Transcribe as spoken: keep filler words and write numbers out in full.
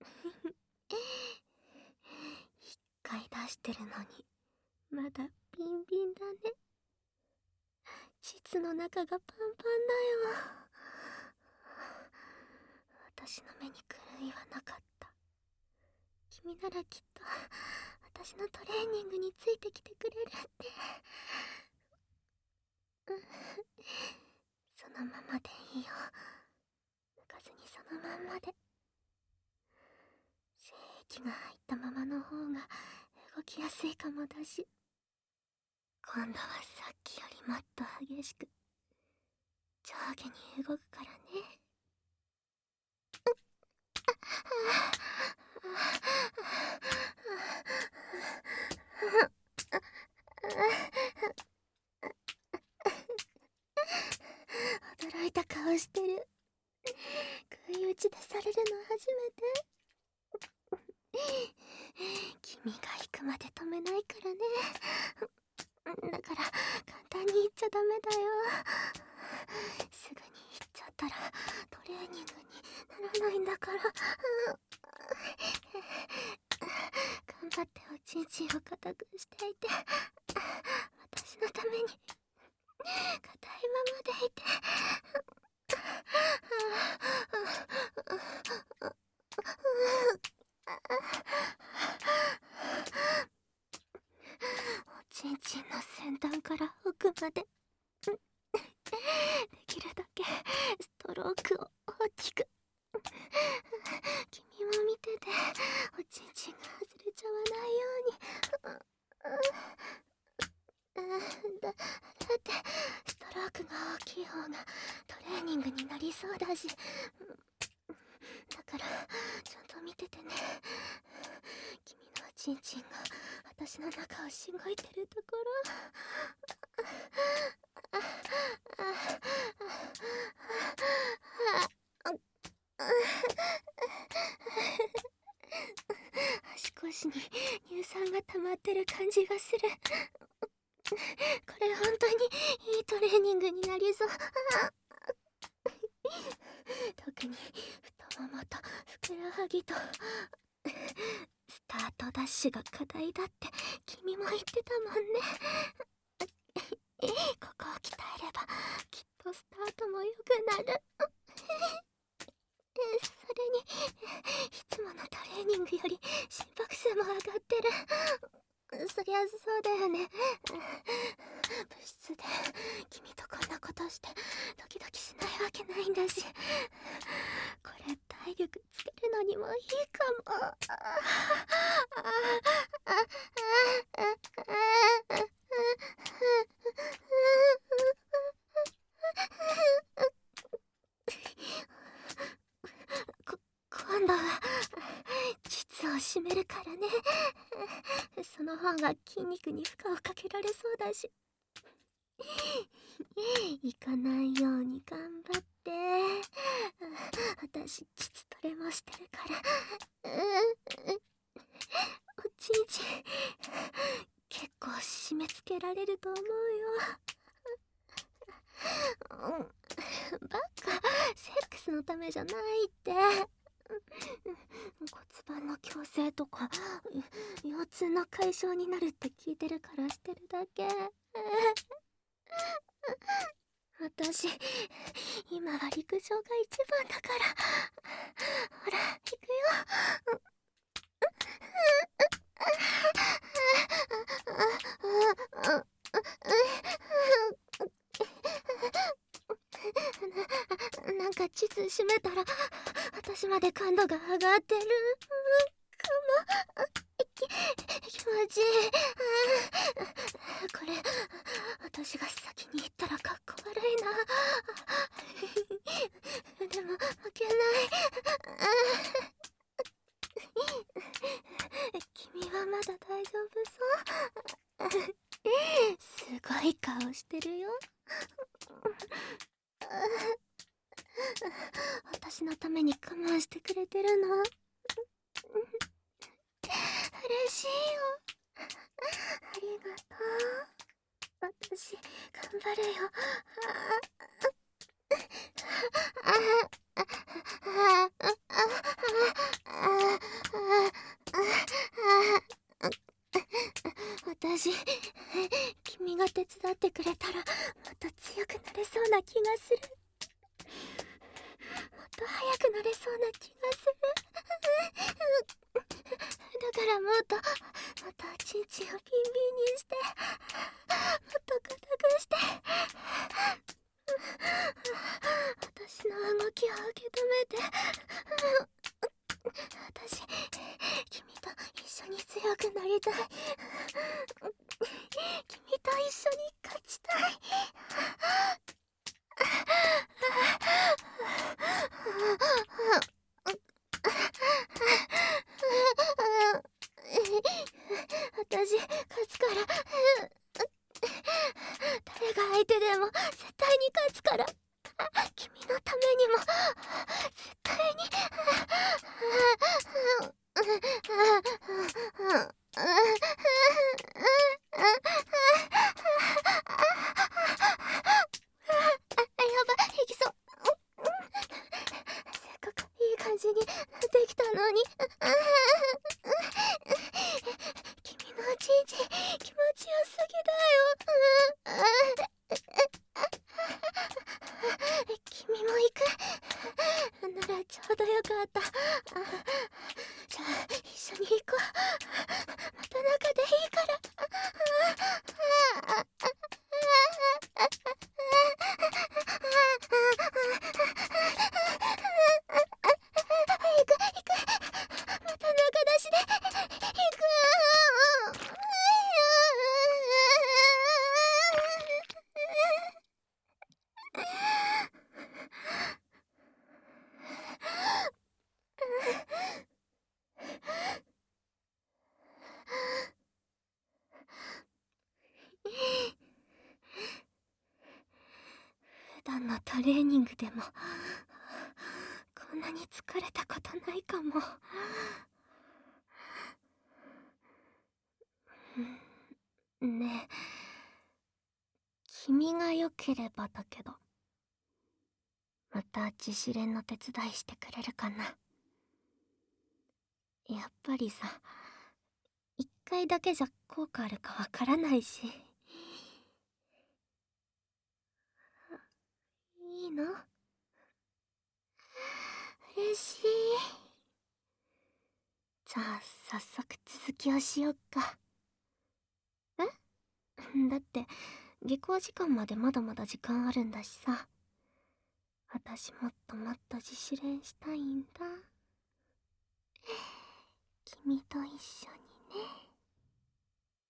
一回出してるのにまだビンビンだね。膣の中がパンパンだよ。私の目に狂いはなかった。君ならきっと私のトレーニングについてきてくれるって。そのままでいいよ。抜かずにそのまんまで。精液が入ったままの方が動きやすいかもだし、今度はさっきよりもっと激しく上下に動くからね。驚いた顔してる。食い打ちでされるの初めて。君が行くまで止めないからね。だから簡単に言っちゃダメだよ。すぐに行っちゃったらトレーニングにならないんだから。頑張っておちんちんを固くしていて、私のために硬いままでいて。おちんちんの先端から奥までできるだけストロークを大きく。君も見てて、おちんちんが外れちゃわないように。だ、だってストロークが大きい方がトレーニングになりそうだし。だからちゃんと見ててね。君のおちんちんが私の中をしごいてるところ。足腰に乳酸が溜まってる感じがする。これ本当にいいトレーニングになりそう。特に太ももとふくらはぎと。スタートダッシュが課題だって君も言ってたもんね。ここを鍛えればきっとスタートも良くなる。それにいつものトレーニングより心拍数も上がってる。そりゃそうだよね。部室で君とこんなことしてドキドキしないわけないんだし、これ体力つけるのにもいいかも。こ今度は膣を締めるからね。その方が筋肉に負荷をかけられそうだし。行かないように頑張って。私膣トレもしてるから。おちんちん結構締め付けられると思うよ。バカ、セックスのためじゃないって。骨盤の矯正とか腰痛の解消になるって聞いてるからしてるだけ。私今は陸上が一番だから。ほら行くよ。な、なんか膣締めたら私まで感度が上がってるかも。き、気持ちいい。これ私が先に行ったらかっこ悪いな。でも負けない。君はまだ大丈夫そう？すごい顔してるよ。私のために我慢してくれてるの？嬉しいよ。ありがとう。私頑張るよ。 くれたらもっと強くなれそうな気がする。もっと速くなれそうな気がする。だからもっともっとチンチンをビンビンにして、もっと固くして、私の動きを受け止めて、私君と一緒に強くなりたい。君と一緒に勝ちたい。私勝つから。誰が相手でも絶対に勝つから。君のためにも絶対に。やばい、いきそう。せっかくいい感じになってきたのに。君のチンチン気持ちよすぎだよ。君も行くならちょうどよかった。じゃあ一緒に行こう。また中でいいから。行く行く、また中出しで行く。普段のトレーニングでもこんなに疲れたことないかも。ねえ、君が良ければだけど、また自主練の手伝いしてくれるかな。やっぱりさ、一回だけじゃ効果あるかわからないし。いいの？嬉しい。じゃあ早速続きをしよっか。え？だって下校時間までまだまだ時間あるんだしさ。私もっともっと自主練したいんだ。君と一緒に。